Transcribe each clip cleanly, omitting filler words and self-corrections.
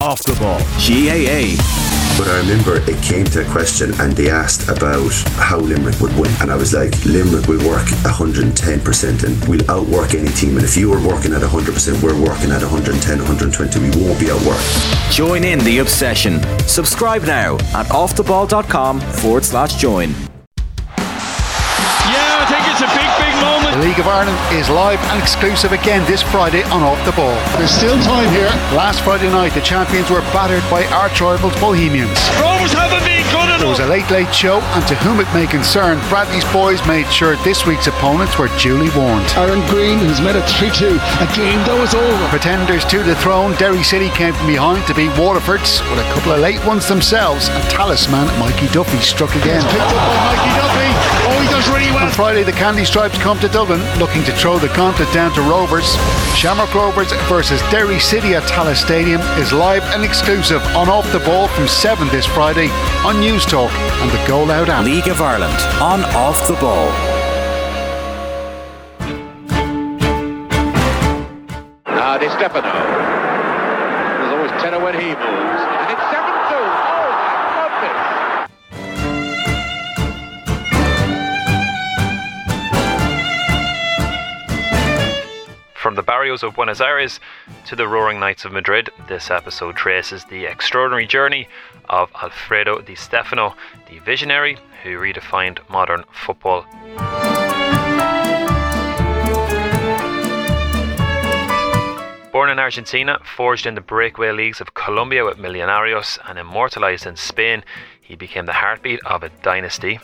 Off the Ball. GAA. But I remember it came to a question and they asked about how Limerick would win. And I was like, Limerick will work 110% and we'll outwork any team. And if you were working at 100%, we're working at 110, 120. We won't be outworked. Join in the obsession. Subscribe now at offtheball.com/join. Yeah, I think it's a big moment. The League of Ireland is live and exclusive again this Friday on Off the Ball. There's still time here. Last Friday night, the champions were battered by arch rivals Bohemians. Rovers haven't been good enough. There was a late show, and to whom it may concern, Bradley's boys made sure this week's opponents were duly warned. Aaron Green has made it 3-2. A game that was over. Pretenders to the throne, Derry City came from behind to beat Waterford's with a couple of late ones themselves, and talisman Mikey Duffy struck again. Picked up by Mikey Duffy. Oh, he does really well. On Friday, the Candy Stripes come to Dublin looking to throw the gauntlet down to Rovers. Shamrock Rovers versus Derry City at Tallaght Stadium is live and exclusive on Off the Ball from 7 this Friday on News Talk and the Go Loud app. League of Ireland on Off the Ball. Now Di Stefano. There's always tenor when he moves. And it's 7-2. Oh my goodness. From the barrios of Buenos Aires to the roaring nights of Madrid, this episode traces the extraordinary journey of Alfredo Di Stefano, the visionary who redefined modern football. Born in Argentina, forged in the breakaway leagues of Colombia with Millonarios and immortalised in Spain, he became the heartbeat of a dynasty.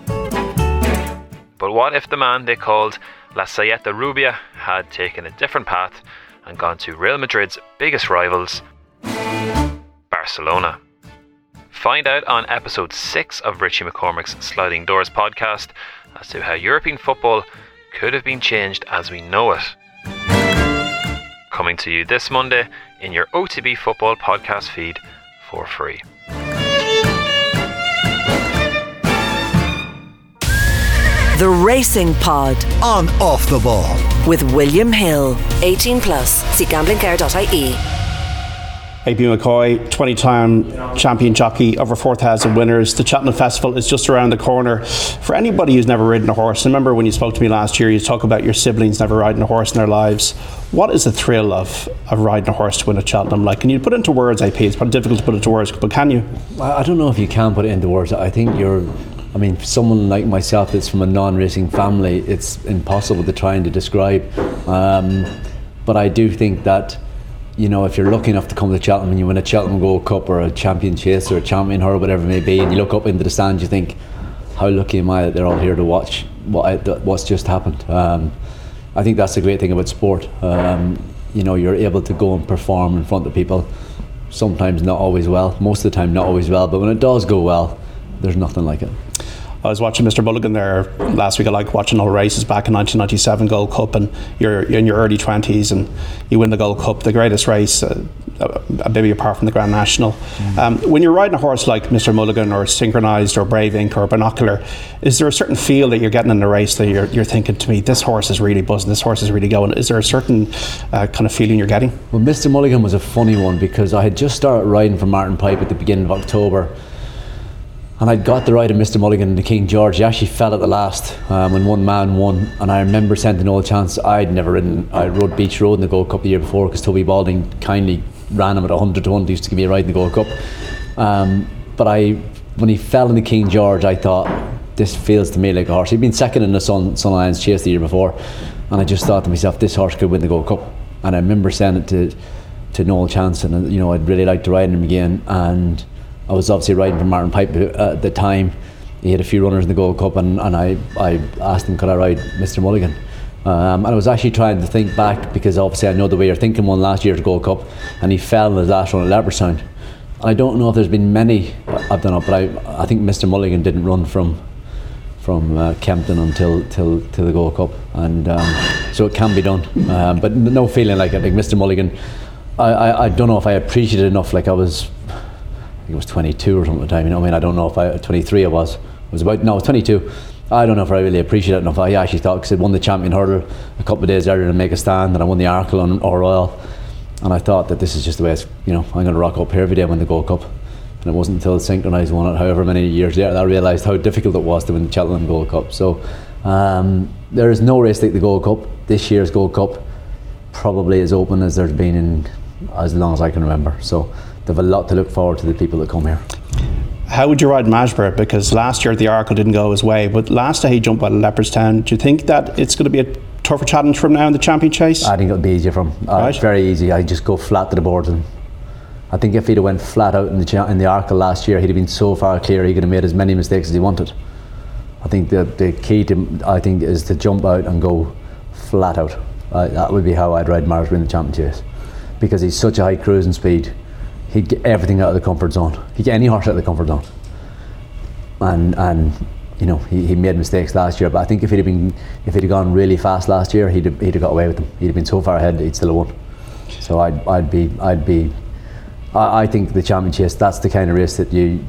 But what if the man they called La Saeta Rubia had taken a different path and gone to Real Madrid's biggest rivals, Barcelona? Find out on episode 6 of Richie McCormick's Sliding Doors podcast as to how European football could have been changed as we know it. Coming to you this Monday in your OTB Football podcast feed for free. The Racing Pod On Off the Ball with William Hill. 18 plus. See gamblingcare.ie. AP McCoy, 20-time champion jockey, over 4,000 winners. The Cheltenham Festival is just around the corner. For anybody who's never ridden a horse, I remember when you spoke to me last year, you talk about your siblings never riding a horse in their lives. What is the thrill of riding a horse to win at Cheltenham like? Can you put it into words, AP? It's probably difficult to put it into words, but can you? I don't know if you can put it into words. I think someone like myself that's from a non-racing family, it's impossible to try and to describe. But I do think that, you know, if you're lucky enough to come to Cheltenham and you win a Cheltenham Gold Cup or a Champion Chase or a Champion Hurl, whatever it may be, and you look up into the stands, you think, how lucky am I that they're all here to watch what's just happened. I think that's the great thing about sport. You know, you're able to go and perform in front of people, sometimes not always well, most of the time not always well, but when it does go well, there's nothing like it. I was watching Mr. Mulligan there last week. I like watching all races back in 1997 Gold Cup, and you're in your early 20s and you win the Gold Cup, the greatest race, maybe apart from the Grand National. When you're riding a horse like Mr. Mulligan or Synchronised or Brave Ink or Binocular, is there a certain feel that you're getting in the race that you're thinking, to me, this horse is really buzzing, this horse is really going? Is there a certain kind of feeling you're getting? Well, Mr. Mulligan was a funny one because I had just started riding for Martin Pipe at the beginning of October. And I got the ride of Mr. Mulligan in the King George. He actually fell at the last when one man won. And I remember sending all chance. I'd never ridden. I rode Beach Road in the Gold Cup the year before because Toby Balding kindly ran him at 100 to 1. He used to give me a ride in the Gold Cup. But when he fell in the King George, I thought, this feels to me like a horse. He'd been second in the Sun Alliance Chase the year before. And I just thought to myself, this horse could win the Gold Cup. And I remember sending it to Noel Chanson. And, you know, I'd really like to ride him again. And I was obviously riding for Martin Pipe at the time. He had a few runners in the Gold Cup, and I asked him, could I ride Mr. Mulligan? And I was actually trying to think back, because obviously I know the way you're thinking, won last year's Gold Cup, and he fell in his last run at Leopardstown. I don't know if there's been many I've done it, but I think Mr. Mulligan didn't run from Kempton until the Gold Cup, and so it can be done. But no feeling like it. Like Mr. Mulligan, I don't know if I appreciated it enough. Like I was 22 or something at the time, you know what I mean? I don't know if 23 I was 22. I don't know if I really appreciated it enough. I actually thought, because I'd won the Champion Hurdle a couple of days earlier to make a stand, and I won the Arkle on Royal, And I thought that this is just the way it's, I'm going to rock up here every day and win the Gold Cup. And it wasn't until Synchronised won it, however many years later, that I realised how difficult it was to win the Cheltenham Gold Cup. So there is no race like the Gold Cup. This year's Gold Cup probably as open as there's been in as long as I can remember. So they've a lot to look forward to, the people that come here. How would you ride Masborough? Because last year the Arkle didn't go his way, but last day he jumped out of Leopardstown. Do you think that it's going to be a tougher challenge for him now in the champion chase? I think it'll be easier for him. Right. Very easy. I just go flat to the board. And I think if he'd have went flat out in the Arkle last year, he'd have been so far clear he could have made as many mistakes as he wanted. I think the key is to jump out and go flat out. That would be how I'd ride Masborough in the champion chase, because he's such a high cruising speed. He'd get everything out of the comfort zone. He'd get any horse out of the comfort zone. And he made mistakes last year, but I think if he'd have gone really fast last year, he'd have got away with them. He'd have been so far ahead, he'd still have won. So I think the champion chase, that's the kind of race that you.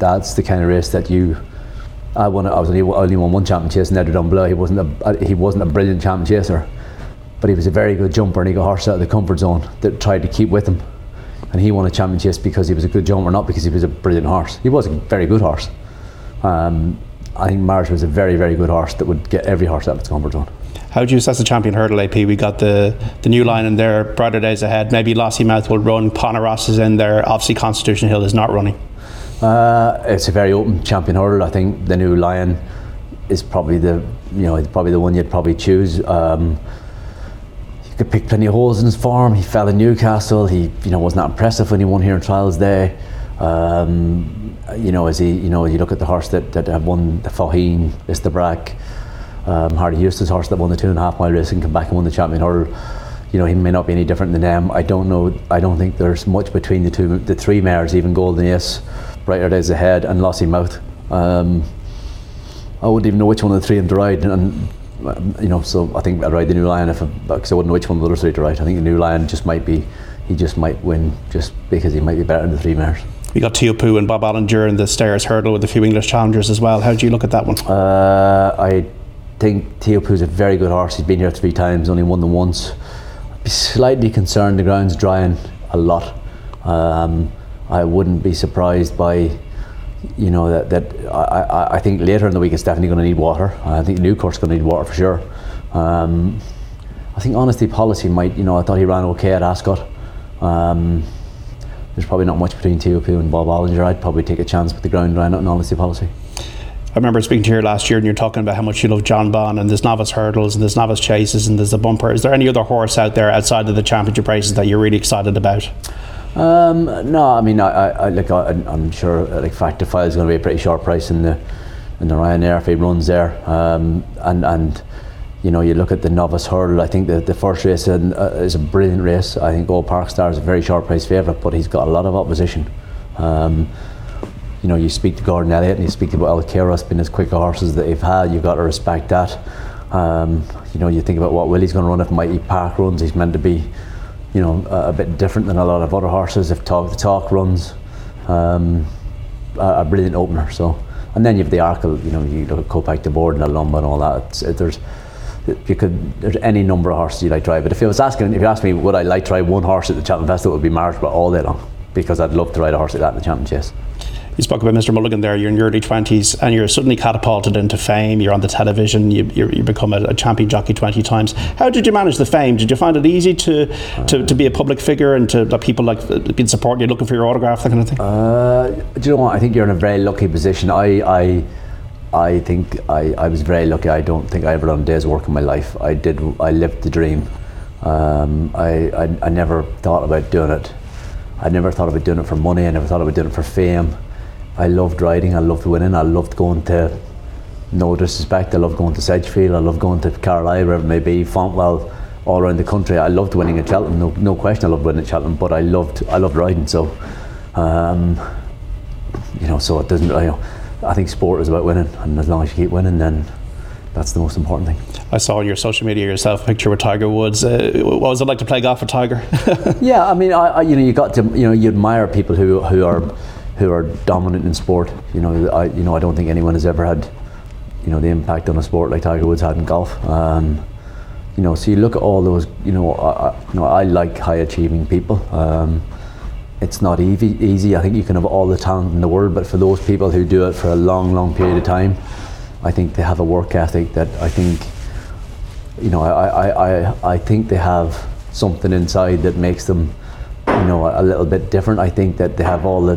I only won one champion chase in Edward Dunblue. He wasn't a brilliant champion chaser, but he was a very good jumper, and he got horse out of the comfort zone that tried to keep with him. And he won a champion chase because he was a good jumper, not because he was a brilliant horse. He was a very good horse. I think Marsh was a very, very good horse that would get every horse out of its comfort zone. How do you assess the champion hurdle, AP? We got the New Line in there, brighter days ahead. Maybe Lossiemouth will run, Poneros is in there. Obviously Constitution Hill is not running. It's a very open champion hurdle. I think the New Lion is probably the one you'd probably choose. He could pick plenty of holes in his form. He fell in Newcastle. He wasn't that impressive when he won here in Trials Day. You look at the horse that have won the Faugheen, Istabrack, Hardy Eustace horse that won the 2.5 mile race and come back and won the champion hurdle. He may not be any different than them. I don't know. I don't think there's much between the three mares, even Golden Ace, Brighter Days Ahead, and Lossiemouth. I wouldn't even know which one of the three of them to ride, and so I think I'd ride the New Lion because I wouldn't know which one of the other three to ride. I think the New Lion he just might win just because he might be better than the three mares. We got Teahupoo and Bob Allinger in the Stayers hurdle with a few English challengers as well. How do you look at that one? I think Teahupoo's a very good horse. He's been here 3 times, only won them once. I'd be slightly concerned the ground's drying a lot. I wouldn't be surprised by I think later in the week it's definitely going to need water. I think Newcourt's going to need water for sure. I think Honesty Policy might, I thought he ran okay at Ascot. There's probably not much between Teahupoo and Bob Allinger. I'd probably take a chance with the ground drying out in Honesty Policy. I remember speaking to you here last year and you're talking about how much you love John Bond, and there's novice hurdles and there's novice chases and there's the bumper. Is there any other horse out there outside of the championship races that you're really excited about? No, I mean I'm sure Factify is going to be a pretty short price in the Ryanair if he runs there, and you look at the novice hurdle. I think the first race is a brilliant race. I think Old Park Star is a very short price favourite, but he's got a lot of opposition. You speak to Gordon Elliott and you speak to El Kairos being as quick a horses that they've had. You've got to respect that. You think about what Willie's going to run if Mighty Park runs. He's meant to be a bit different than a lot of other horses. If the Talk runs, a brilliant opener. So, and then you have the Arkle. You look at Copac de Board and Alumba and all that. There's any number of horses you like to ride. But if you asked me would I like to ride one horse at the Cheltenham Festival, it would be Marshall all day long, because I'd love to ride a horse like that in the champion chase. You spoke about Mr. Mulligan there. You're in your early 20s and you're suddenly catapulted into fame. You're on the television. You become a champion jockey 20 times. How did you manage the fame? Did you find it easy to be a public figure and to people been supporting you, looking for your autograph, that kind of thing? Do you know what? I think you're in a very lucky position. I think I was very lucky. I don't think I ever done a day's work in my life. I lived the dream. I never thought about doing it. I never thought about doing it for money. I never thought about doing it for fame. I loved riding, I loved winning, I loved going to, no disrespect, I loved going to Sedgefield, I loved going to Carlisle, wherever it may be, Fontwell, all around the country. I loved winning at Cheltenham, no question I loved winning at Cheltenham, but I loved riding, so so it doesn't, I think sport is about winning, and as long as you keep winning, then that's the most important thing. I saw on your social media yourself a picture with Tiger Woods. What was it like to play golf with Tiger? Yeah, I mean, you got to, you admire people who are dominant in sport. I don't think anyone has ever had, the impact on a sport like Tiger Woods had in golf. So you look at all those. I like high achieving people. It's not easy. I think you can have all the talent in the world, but for those people who do it for a long period of time, I think they have a work ethic that I think, I think they have something inside that makes them, a little bit different. I think that they have all the,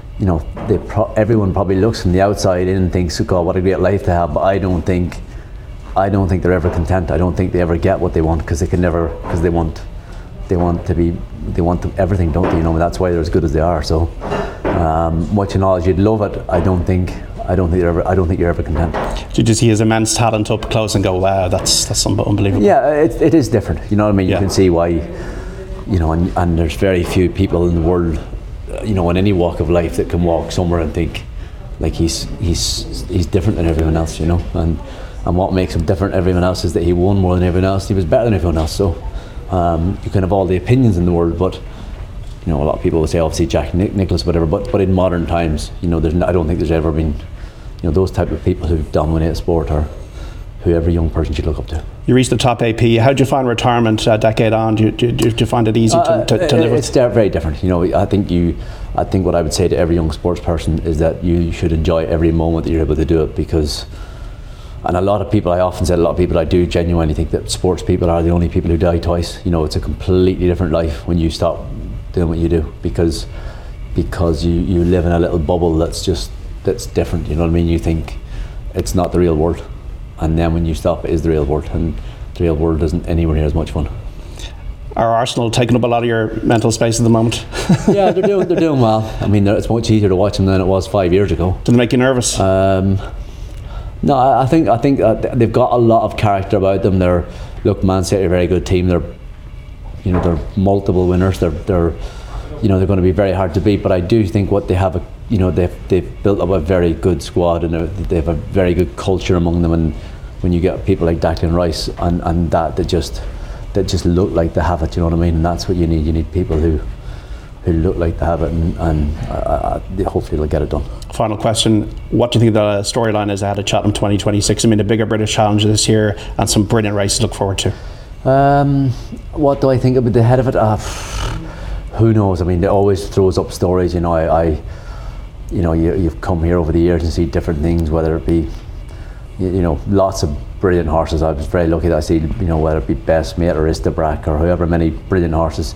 everyone probably looks from the outside in and thinks, God, what a great life they have. But I don't think they're ever content. I don't think they ever get what they want, because they can never, because they want everything, don't they? That's why they're as good as they are. So much knowledge, you'd love it. I don't think you're ever content. Did you see his immense talent up close and go, wow, that's unbelievable? Yeah, it is different. You know what I mean? You can see why. And there's very few people in the world, in any walk of life, that can walk somewhere and think like he's different than everyone else. And what makes him different than everyone else is that he won more than everyone else. He was better than everyone else. So you can have all the opinions in the world, but a lot of people will say obviously Jack Nicklaus, whatever. But in modern times, I don't think there's ever been, those type of people who've dominated sport or who every young person should look up to. You reached the top AP. How do you find retirement a decade on? Do you find it easy to live with? It's very different. I think what I would say to every young sports person is that you should enjoy every moment that you're able to do it, because, and a lot of people I do genuinely think that sports people are the only people who die twice. It's a completely different life when you stop doing what you do, because you live in a little bubble that's different. You know what I mean? You think it's not the real world, and then when you stop, it is the real world, and the real world isn't anywhere near as much fun. Are Arsenal taking up a lot of your mental space at the moment? Yeah, they're doing well. I mean, it's much easier to watch them than it was 5 years ago. Did it make you nervous? No, I think they've got a lot of character about them. Man City are a very good team. They're multiple winners. They're going to be very hard to beat. But I do think what they have, they've built up a very good squad, and they have a very good culture among them. And when you get people like Declan Rice and that just look like they have it, you know what I mean? And that's what you need. You need people who look like they have it, and hopefully they'll get it done. Final question: what do you think the storyline is ahead of Cheltenham 2026? I mean, a bigger British Challenge this year and some brilliant races to look forward to. What do I think about the head of it? Who knows? I mean, it always throws up stories. You've come here over the years and see different things, whether it be, lots of brilliant horses. I was very lucky that I see, whether it be Best Mate or Istabrack or however many brilliant horses.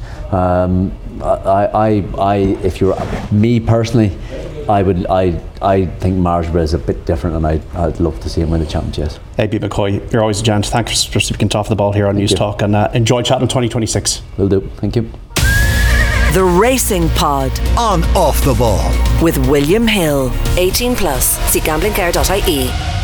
If you're me personally, I think Marsborough is a bit different, and I'd love to see him win the championship. A.B. McCoy, you're always a gent. Thanks for speaking to Off the Ball here on News Talk, and enjoy Cheltenham 2026. Will do. Thank you. The Racing Pod on Off the Ball with William Hill. 18+. See gamblingcare.ie.